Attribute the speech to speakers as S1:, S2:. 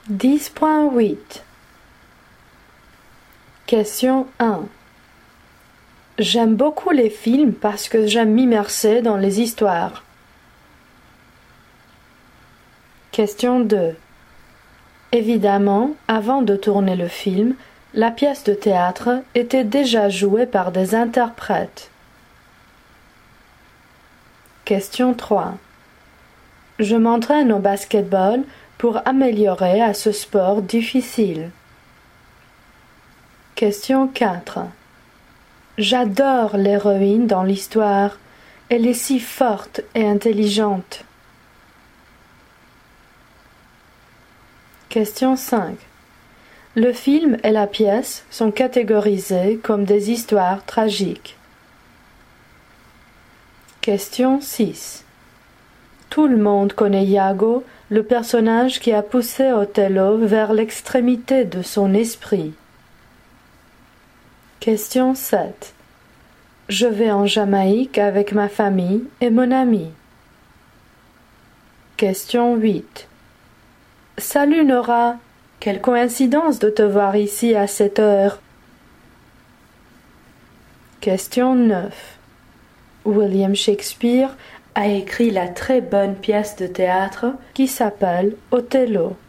S1: 10.8 Question 1. J'aime beaucoup les films parce que j'aime m'immerser dans les histoires. Question 2. Évidemment, avant de tourner le film, la pièce de théâtre était déjà jouée par des interprètes. Question 3. Je m'entraîne au basket-ball pour améliorer à ce sport difficile. Question 4. J'adore l'héroïne dans l'histoire. Elle est si forte et intelligente. Question 5. Le film et la pièce sont catégorisés comme des histoires tragiques. Question 6. Tout le monde connaît Iago, le personnage qui a poussé Othello vers l'extrémité de son esprit. Question 7. Je vais en Jamaïque avec ma famille et mon ami. Question 8. Salut Nora, quelle coïncidence de te voir ici à cette heure. Question 9. William Shakespeare a écrit la très bonne pièce de théâtre qui s'appelle Othello.